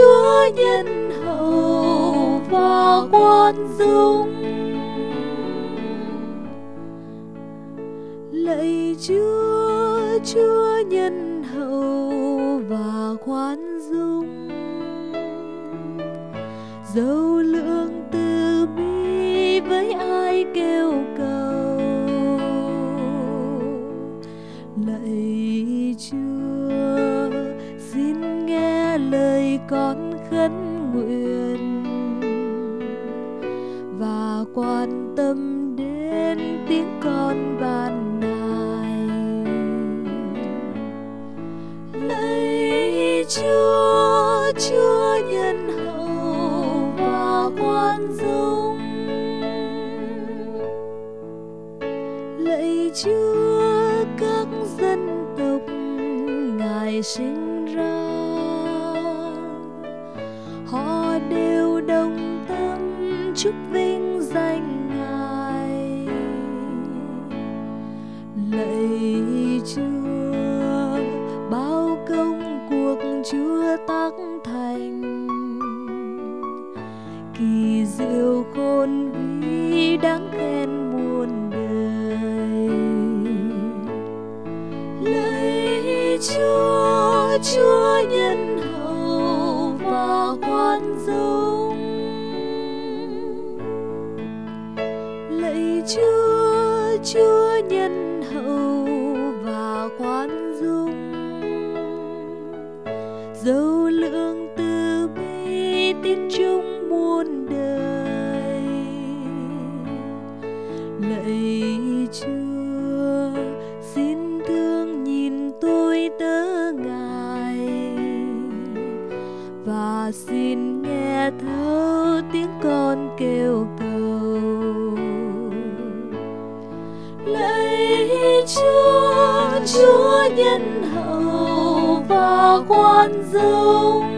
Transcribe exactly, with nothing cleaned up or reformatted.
Chúa nhân hậu và khoan dung. Lạy Chúa, Chúa nhân hậu và khoan dung, dấu lượng từ bi với ai kêu cầu. Lạy Chúa, xin nghe lời con khấn nguyện và quan tâm đến tiếng con van nài. Lạy Chúa, Chúa nhân hậu và khoan dung. Lạy Chúa, các dân tộc Ngài sinh ra, họ đều đồng tâm chúc vinh danh Ngài. Lạy Chúa, bao công cuộc Chúa tác thành, kỳ diệu khôn vĩ đáng khen muôn đời. Lạy Chúa, Chúa nhân hậu và khoan dung. Lạy Chúa, Chúa nhân hậu và khoan dung, dấu lượng từ bi tin chung muôn đời. Lạy Chúa, xin thương nhìn tôi tớ Ngài và xin nghe thấu tiếng con kêu cầu. Lạy Chúa, Chúa nhân hậu và khoan dung.